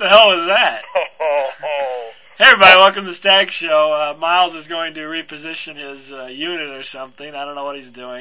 the hell was that? Hey everybody, welcome to the Stag Show. Miles is going to reposition his unit or something. I don't know what he's doing.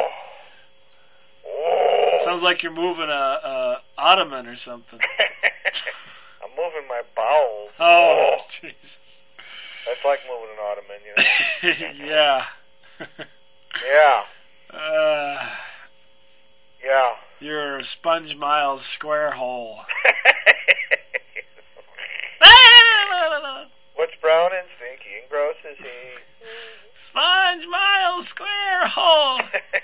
Sounds like you're moving a ottoman or something. I'm moving my bowels. Oh, Jesus. That's like moving an ottoman, you know. Yeah. Yeah. Yeah. You're a Sponge Miles square hole. What's brown and stinky and gross is he? Sponge Miles square hole.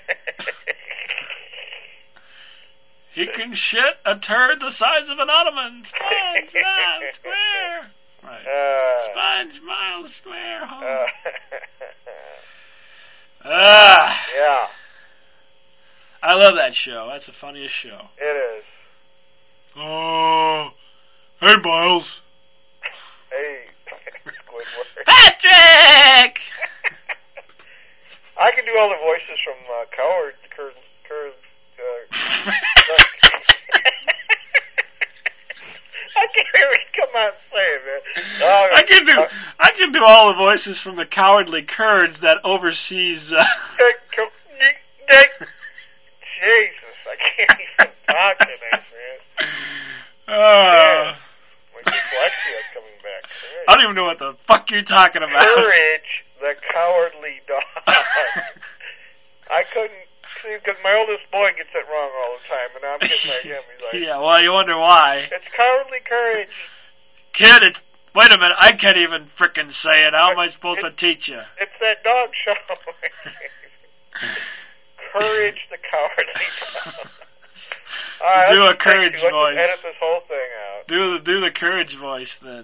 He can shit a turd the size of an ottoman. Sponge Miles square. Right. Sponge Miles square hole. Yeah. I love that show. That's the funniest show. It is. Oh, hey Miles. Hey, Squidward. Patrick! I can do all the voices from Coward. I can't even come out and say it, man. Oh, I can do all the voices from the cowardly Kurds that oversees. Jesus, I can't even talk tonight, man. My dyslexia is coming back. Courage. I don't even know what the fuck you're talking about. Courage, the cowardly dog. I couldn't see because my oldest boy gets it wrong all the time, and I'm getting like him. He's like, yeah, well, you wonder why. It's cowardly courage. Kid, wait a minute, I can't even frickin' say it. How am I supposed to teach you? It's that dog show. Courage, the cowardly dog. All right, do a courage voice. Let's edit this whole thing out. Do the courage voice then.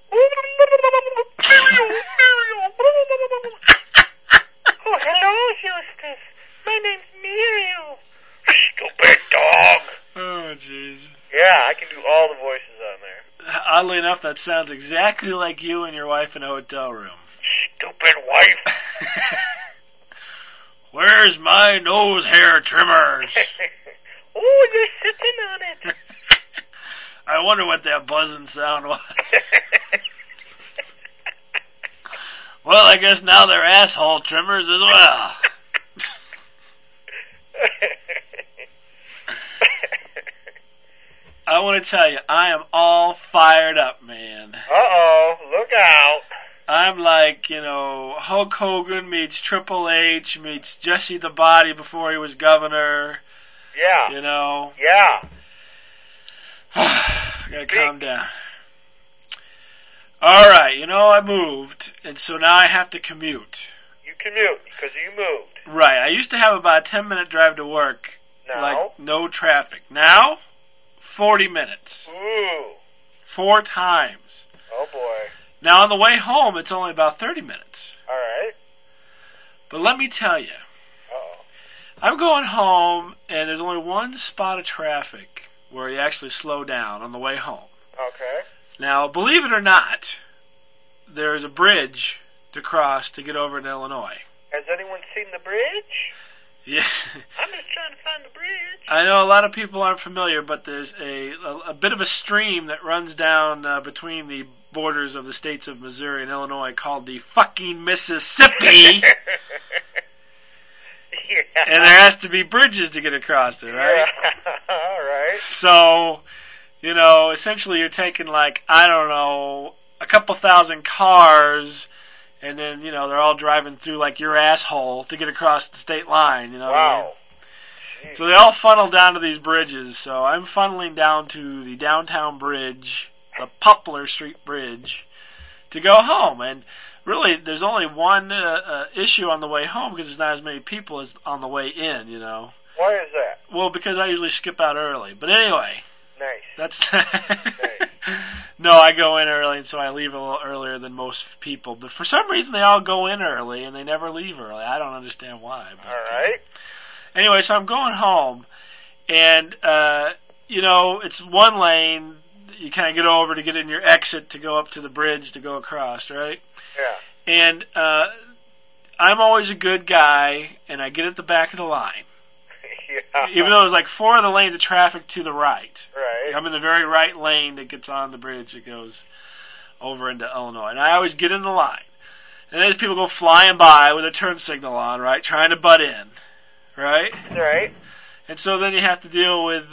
Oh, hello, Eustace. My name's Muriel. Stupid dog. Oh, jeez. Yeah, I can do all the voices on there. Oddly enough, that sounds exactly like you and your wife in a hotel room. Stupid wife. Where's my nose hair trimmers? Oh, you're sitting on it. I wonder what that buzzing sound was. Well, I guess now they're asshole trimmers as well. I want to tell you, I am all fired up, man. Uh-oh, look out. I'm like, Hulk Hogan meets Triple H meets Jesse the Body before he was governor. Yeah. Yeah. I gotta calm down. Alright, I moved, and so now I have to commute. You commute, because you moved. Right, I used to have about a 10-minute drive to work. Now? Like, no traffic. Now, 40 minutes. Ooh. 4 times. Oh, boy. Now, on the way home, it's only about 30 minutes. All right. But let me tell you. Uh-oh. I'm going home, and there's only one spot of traffic where you actually slow down on the way home. Okay. Now, believe it or not, there's a bridge to cross to get over to Illinois. Has anyone seen the bridge? Yeah. I'm just trying to find the bridge. I know a lot of people aren't familiar, but there's a bit of a stream that runs down between the borders of the states of Missouri and Illinois called the fucking Mississippi. Yeah. And there has to be bridges to get across it, right? Yeah. All right. So, essentially you're taking a couple thousand cars, and then, they're all driving through like your asshole to get across the state line, Wow. Jeez. So they all funnel down to these bridges. So I'm funneling down to the downtown bridge, the Poplar Street Bridge, to go home. And really, there's only one issue on the way home because there's not as many people as on the way in, Why is that? Well, because I usually skip out early. But anyway. Nice. That's Nice. No, I go in early, and so I leave a little earlier than most people. But for some reason, they all go in early, and they never leave early. I don't understand why. But, all right. Anyway, so I'm going home, and, it's one lane. You kind of get over to get in your exit to go up to the bridge to go across, right? Yeah. And I'm always a good guy, and I get at the back of the line. Yeah. Even though there's like 4 of the lanes of traffic to the right. Right. Right. I'm in the very right lane that gets on the bridge that goes over into Illinois. And I always get in the line. And then these people go flying by with a turn signal on, right, trying to butt in, right? Right. And so then you have to deal with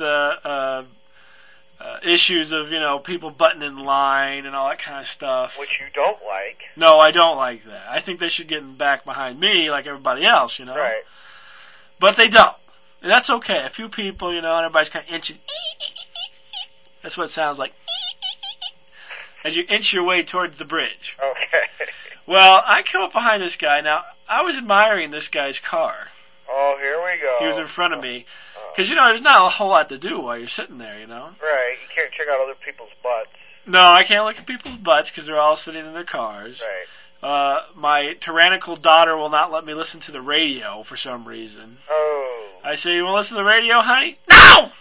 issues of, people butting in line and all that kind of stuff. Which you don't like. No, I don't like that. I think they should get back behind me like everybody else, Right. But they don't. And that's okay. A few people, and everybody's kind of inching. That's what it sounds like. As you inch your way towards the bridge. Okay. Well, I come up behind this guy. Now, I was admiring this guy's car. Oh, here we go. He was in front of me. Because, there's not a whole lot to do while you're sitting there, Right. You can't check out other people's butts. No, I can't look at people's butts because they're all sitting in their cars. Right. My tyrannical daughter will not let me listen to the radio for some reason. Oh. I say, you want to listen to the radio, honey? No!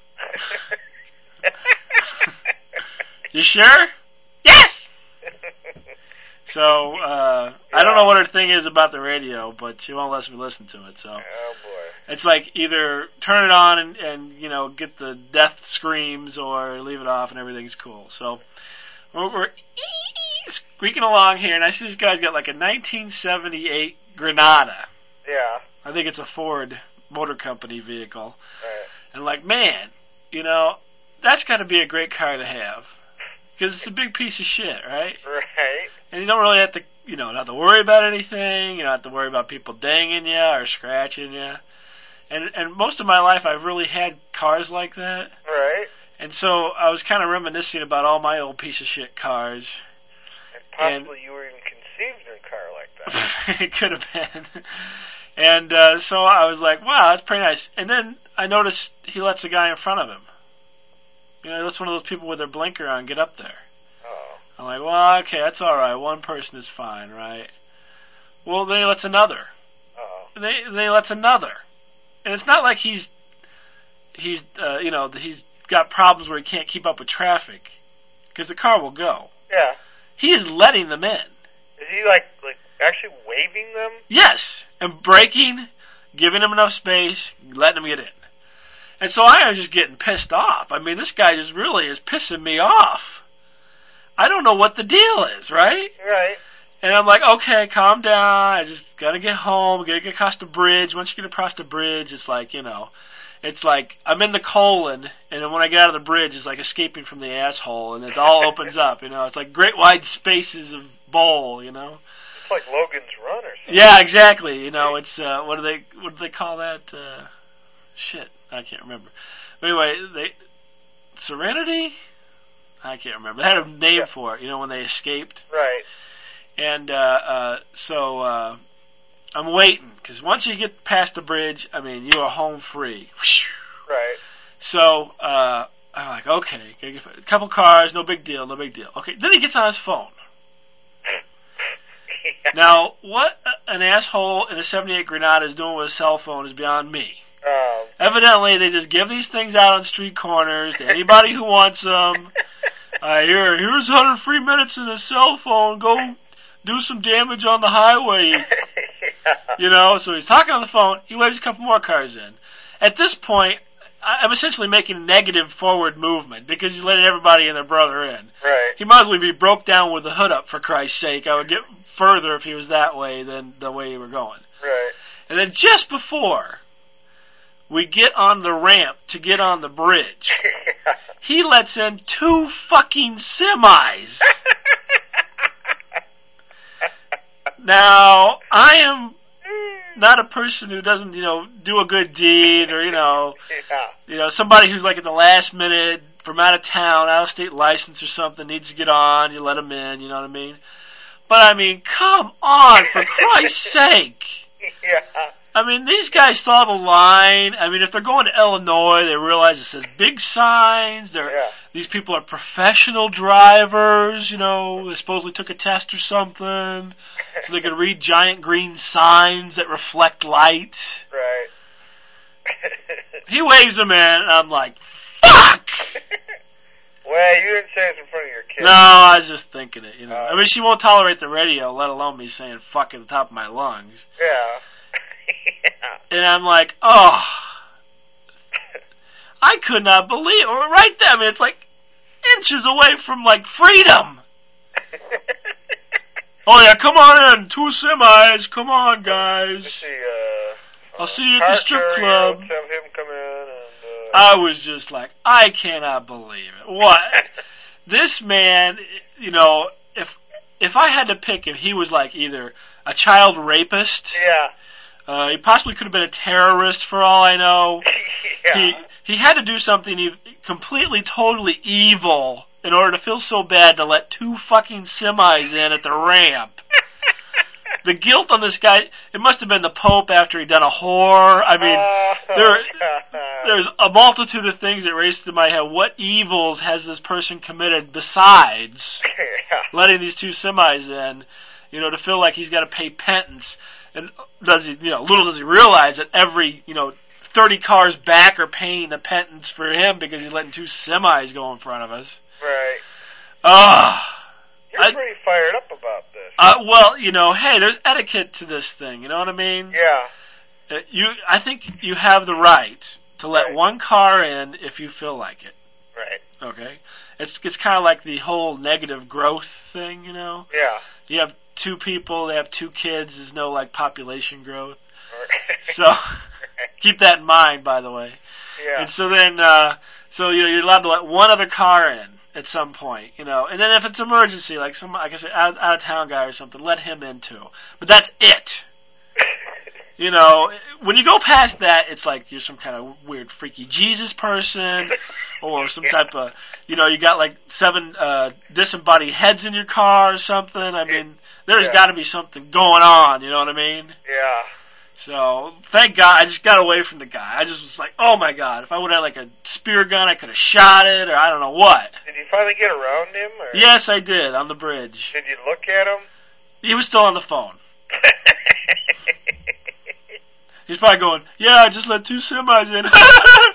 You sure? Yes! So, I don't know what her thing is about the radio, but she won't let me listen to it, so. Oh, boy. It's like either turn it on and get the death screams or leave it off and everything's cool. So, we're squeaking along here, and I see this guy's got like a 1978 Granada. Yeah. I think it's a Ford Motor Company vehicle. Right. And like, man, that's got to be a great car to have. Because it's a big piece of shit, right? Right. And you don't really have to, not have to worry about anything. You don't have to worry about people dinging you or scratching you. And most of my life I've really had cars like that. Right. And so I was kind of reminiscing about all my old piece of shit cars. And possibly you were even conceived in a car like that. It could have been. And so I was like, wow, that's pretty nice. And then I noticed he lets the guy in front of him. He lets one of those people with their blinker on get up there. Oh. I'm like, well, okay, that's all right. One person is fine, right? Well, then he lets another. Oh. They lets another. And it's not like he's got problems where he can't keep up with traffic, because the car will go. Yeah. He is letting them in. Is he like actually waving them? Yes, and braking, giving them enough space, letting them get in. And so I am just getting pissed off. I mean, this guy just really is pissing me off. I don't know what the deal is, right? Right. And I'm like, okay, calm down. I just gotta get home. Gotta get across the bridge. Once you get across the bridge, it's like, it's like I'm in the colon, and then when I get out of the bridge, it's like escaping from the asshole, and it all opens up. It's like great wide spaces of bowl. It's like Logan's Run or something. Yeah, exactly. It's what do they call that? Shit, I can't remember. But anyway, Serenity? I can't remember. They had a name for it, when they escaped. Right. And so I'm waiting, because once you get past the bridge, you are home free. Right. So I'm like, okay, a couple cars, no big deal. Okay, then he gets on his phone. Yeah. Now, what an asshole in a 78 Granada is doing with a cell phone is beyond me. Evidently, they just give these things out on street corners to anybody who wants them. Here's 100 free minutes in a cell phone. Go do some damage on the highway. Yeah. So he's talking on the phone. He waves a couple more cars in. At this point, I'm essentially making negative forward movement because he's letting everybody and their brother in. Right. He might as well be broke down with the hood up, for Christ's sake. I would get further if he was that way than the way we were going. Right. And then just before we get on the ramp to get on the bridge, he lets in 2 fucking semis. Now, I am not a person who doesn't, do a good deed or, somebody who's like at the last minute from out of town, out of state license or something, needs to get on, you let them in, you know what I mean? But come on, for Christ's sake. Yeah. These guys saw the line. If they're going to Illinois, they realize it says big signs. These people are professional drivers, they supposedly took a test or something. So they can read giant green signs that reflect light. Right. He waves them in, and I'm like, fuck! Well, you didn't say it in front of your kids. No, I was just thinking it, she won't tolerate the radio, let alone me saying fuck at the top of my lungs. Yeah. And I'm like, oh. I could not believe, or right there, I mean, it's like inches away from like freedom. Oh yeah, come on in, 2 semis, come on guys. Let's see, I'll see you at the strip club. Let's have him come in and, I was just like, I cannot believe it. What? This man, you know, if I had to pick him, he was like either a child rapist. Yeah. He possibly could have been a terrorist for all I know. Yeah. He had to do something completely, totally evil in order to feel so bad to let 2 fucking semis in at the ramp. The guilt on this guy, it must have been the Pope after he'd done a whore. I mean, there's a multitude of things that raced through my head. What evils has this person committed besides letting these 2 semis in, you know, to feel like he's got to pay penance? And little does he realize that every, 30 cars back are paying the penance for him because he's letting 2 semis go in front of us. Right. You're pretty fired up about this. Well, hey, there's etiquette to this thing. You know what I mean? Yeah. I think you have the right to let 1 car in if you feel like it. Right. Okay. It's kind of like the whole negative growth thing, Yeah. You have 2 people, they have 2 kids. There's no like population growth. Right. So keep that in mind, by the way. Yeah. And so then, you're allowed to let 1 other car in at some point, and then if it's emergency, like I said, out of town guy or something, let him in too. But that's it. When you go past that, it's like you're some kind of weird, freaky Jesus person, or some type of, you got like 7 disembodied heads in your car or something. I mean, there's got to be something going on. You know what I mean? Yeah. So, thank God, I just got away from the guy. I just was like, oh my God, if I would have like a spear gun, I could have shot it, or I don't know what. Did you finally get around him? Or? Yes, I did, on the bridge. Did you look at him? He was still on the phone. He's probably going, yeah, I just let 2 semis in. And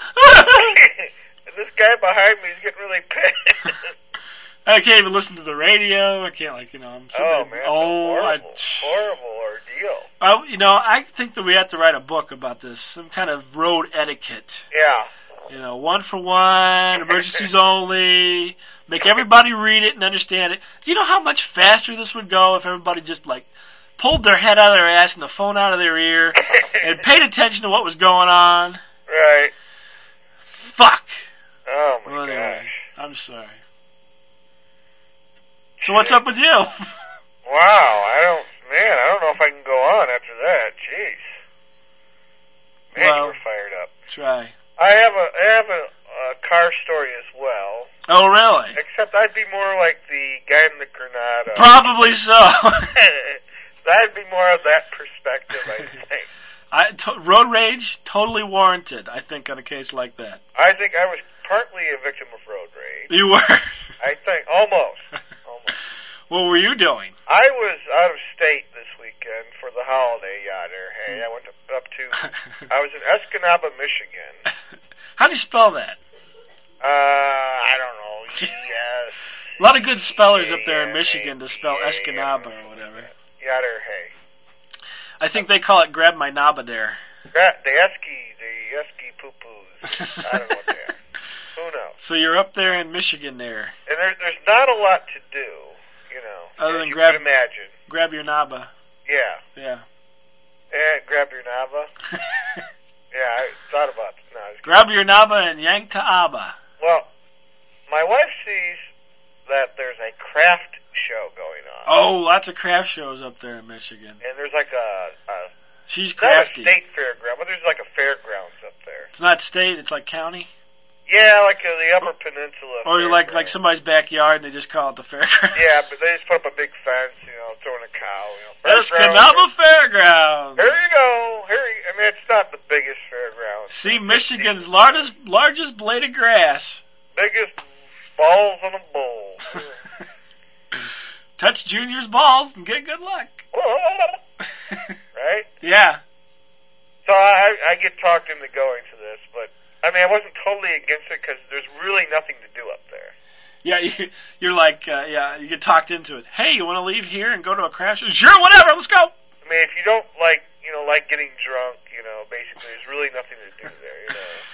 this guy behind me is getting really pissed. I can't even listen to the radio. I can't, I'm sitting there. Man, horrible ordeal. I think that we have to write a book about this, some kind of road etiquette. Yeah. 1 for 1, emergencies only, make everybody read it and understand it. Do you know how much faster this would go if everybody just, pulled their head out of their ass and the phone out of their ear and paid attention to what was going on? Right. Fuck. Oh, my gosh. I'm sorry. So what's up with you? Wow, I don't know if I can go on after that. Jeez. Man, you were fired up. Try. I have a car story as well. Oh, really? Except I'd be more like the guy in the Granada. Probably so. I'd be more of that perspective, I think. Road rage, totally warranted, I think, on a case like that. I think I was partly a victim of road rage. You were? I think, almost. What were you doing? I was out of state this weekend for the holiday yonder. Hey, I went I was in Escanaba, Michigan. How do you spell that? I don't know. Yes. A lot of good spellers up there in Michigan to spell Escanaba or whatever. Yonder, hey. I think they call it grab my nabadare. The Esky poo-poos. I don't know what they are. Who knows? So you're up there in Michigan there. And there's not a lot to do, other than imagine. Grab your naba. Yeah. Yeah. Grab your naba. Yeah, I thought about it. No, grab your naba and yank to Abba. Well, my wife sees that there's a craft show going on. Oh, lots of craft shows up there in Michigan. And there's like She's crafty. Not a state fairground, but there's like a fairgrounds up there. It's not state, it's like county? Yeah, like the Upper Peninsula. Or like somebody's backyard and they just call it the fairgrounds. Yeah, but they just put up a big fence, throwing a cow. Escanaba Fairgrounds. Here you go. I mean, it's not the biggest fairground. See Michigan's largest blade of grass. Biggest balls on a bull. Touch Junior's balls and get good luck. Right? Yeah. So I get talked into going to this, but I mean, I wasn't totally against it because there's really nothing to do up there. Yeah, you're like, you get talked into it. Hey, you want to leave here and go to a crash? Sure, whatever, let's go. I mean, if you don't like getting drunk, basically there's really nothing to do there,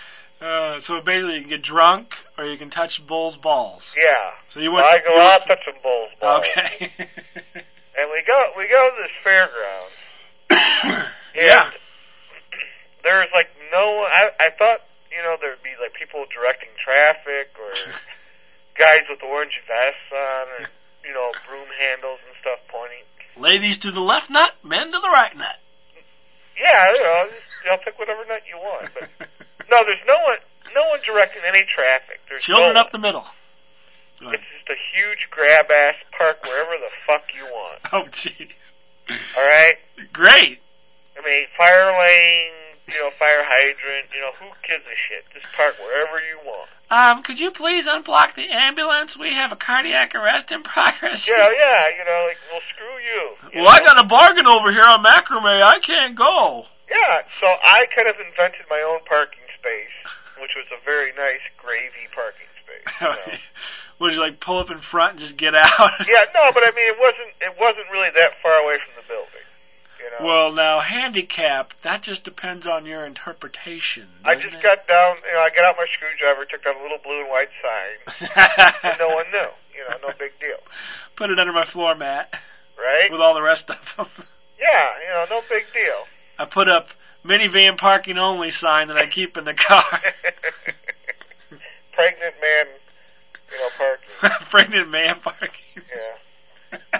So basically, you can get drunk or you can touch Bull's balls. Yeah. So you went. I'll touch some Bull's balls. Okay. And we go to this fairgrounds. Yeah. There's like no one. I thought there'd be like people directing traffic or guys with orange vests on or broom handles and stuff pointing. Ladies to the left nut, men to the right nut. Yeah, y'all pick whatever nut you want. But no, there's no one directing any traffic. There's children up the middle. It's just a huge grab ass park wherever the fuck you want. Oh jeez. All right. Great. I mean, fire lane, fire hydrant, who gives a shit? Just park wherever you want. Could you please unblock the ambulance? We have a cardiac arrest in progress. Yeah, like, well, screw you. Well, I got a bargain over here on macrame. I can't go. Yeah, so I kind of invented my own parking space, which was a very nice gravy parking space. Would you like pull up in front and just get out? Yeah, no, but I mean, it wasn't really that far away from the building. Well, now, handicap, that just depends on your interpretation. I just got down, I got out my screwdriver, took down a little blue and white sign, and no one knew. No big deal. Put it under my floor mat. Right? With all the rest of them. Yeah, no big deal. I put up minivan parking only sign that I keep in the car. Pregnant man, parking. Pregnant man parking. Yeah.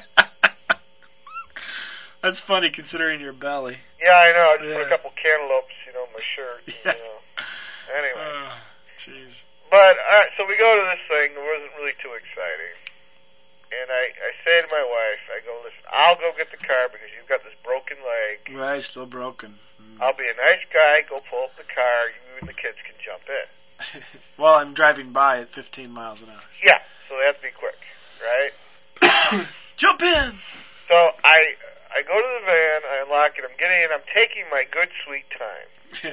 That's funny considering your belly. Yeah, I know. I just put a couple cantaloupes, in my shirt. Yeah. Anyway. Jeez. But, so we go to this thing. It wasn't really too exciting. And I say to my wife, I go, listen, I'll go get the car because you've got this broken leg. Right, still broken. I'll be a nice guy, go pull up the car, you and the kids can jump in. Well, I'm driving by at 15 miles an hour. Yeah, so they have to be quick, right? Jump in! So I go to the van, I unlock it, I'm getting in, I'm taking my good sweet time.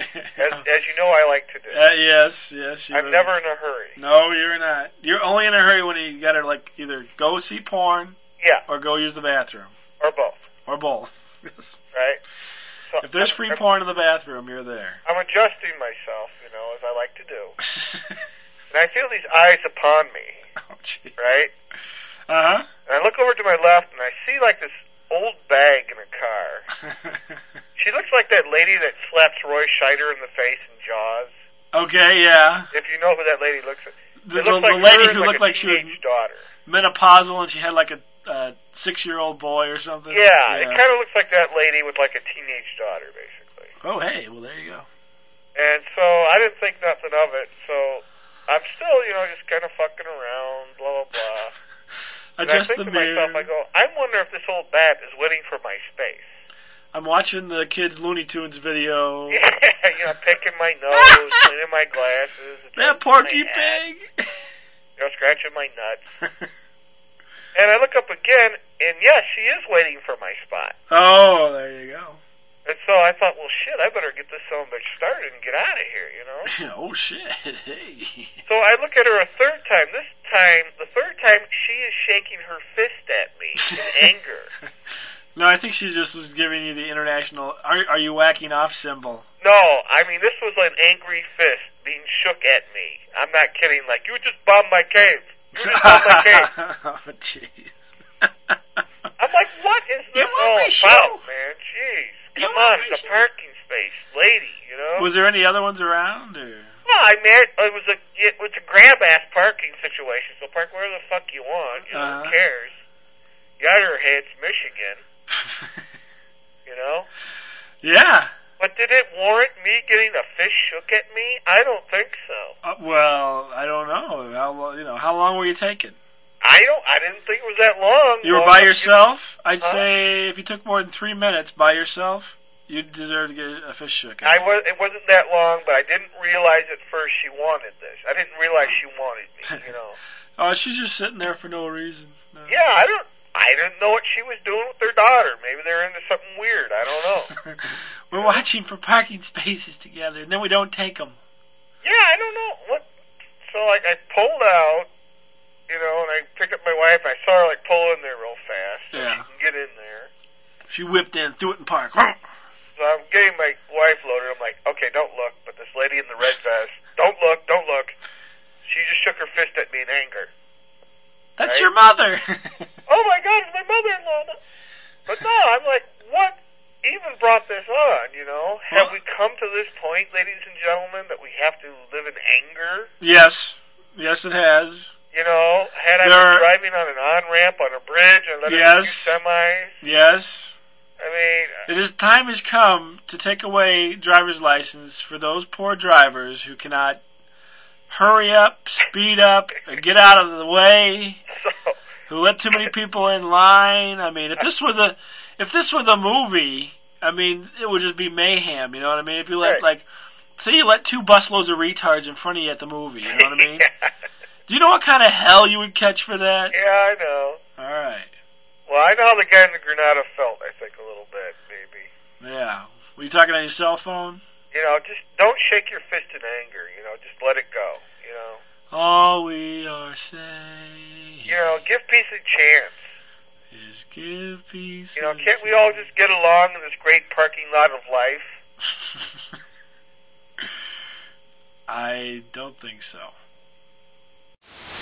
As you know I like to do. Yes. I'm never in a hurry. No, you're not. You're only in a hurry when you gotta either go see porn, or go use the bathroom, or both. Or both. Yes. Right. So if there's free porn in the bathroom, you're there. I'm adjusting myself, as I like to do, and I feel these eyes upon me. Oh, gee. Right. And I look over to my left, and I see this old bag in a car. She looks like that lady that slaps Roy Scheider in the face in Jaws. Okay, yeah. If you know who that lady looks like. The lady who looked like she was daughter. Menopausal and she had like a 6-year-old boy or something. Yeah, it kind of looks like that lady with like a teenage daughter, basically. Oh, hey, well, there you go. And so I didn't think nothing of it, so I'm still, just kind of fucking around, blah, blah, blah. And I think to myself, I go, I wonder if this old bat is waiting for my space. I'm watching the kids' Looney Tunes video. Yeah, picking my nose, cleaning my glasses. That Porky Pig! Scratching my nuts. And I look up again, and yes, she is waiting for my spot. Oh, there you go. And so I thought, well, shit, I better get this son of a bitch started and get out of here, Oh, shit, hey. So I look at her a third time. The third time, she is shaking her fist at me in anger. No, I think she just was giving you the international, are you whacking off symbol. No, I mean, this was an angry fist being shook at me. I'm not kidding. Like, you just bombed my cave. You just bombed my cave. Oh, jeez. I'm like, what is this all about, man? Jeez. Come on, it's a parking space. Lady, Was there any other ones around, or? Well, I mean, it was a grab-ass parking situation, so park wherever the fuck you want. Who cares? Yatterhead's Michigan. Yeah. But did it warrant me getting a fist shook at me? I don't think so. Well, I don't know. How long were you taking? I didn't think it was that long. You were by yourself? I'd say if you took more than 3 minutes by yourself, you deserve to get a fist shook. It wasn't that long, but I didn't realize at first she wanted this. I didn't realize she wanted me, Oh, she's just sitting there for no reason. No. Yeah, I didn't know what she was doing with her daughter. Maybe they're into something weird. I don't know. We're watching for parking spaces together, and then we don't take them. Yeah, I don't know what. So I pulled out, and I picked up my wife. I saw her pull in there real fast, so she can get in there. She whipped in, threw it in park. So I'm getting my wife loaded. I'm like, okay, don't look, but this lady in the red vest, don't look, don't look. She just shook her fist at me in anger. That's right? Your mother. Oh my God, it's my mother-in-law. But no, I'm like, what even brought this on, you know? Have we come to this point, ladies and gentlemen, that we have to live in anger? Yes. Yes, it has. You know, had I been driving on an on-ramp on a bridge and let it few semis. Yes. I mean... time has come to take away driver's license for those poor drivers who cannot hurry up, speed up, get out of the way, who let too many people in line. I mean, if this were the movie, I mean, it would just be mayhem, you know what I mean? If you let, say you let 2 busloads of retards in front of you at the movie, you know what I mean? Do you know what kind of hell you would catch for that? Yeah, I know. All right. Well, I know how the guy in the Granada felt, I think, a little bit, maybe. Yeah. Were you talking on your cell phone? You know, just don't shake your fist in anger, you know, just let it go, you know. All we are saying... You know, give peace a chance. Is give peace You know, can't we all just get along in this great parking lot of life? I don't think so.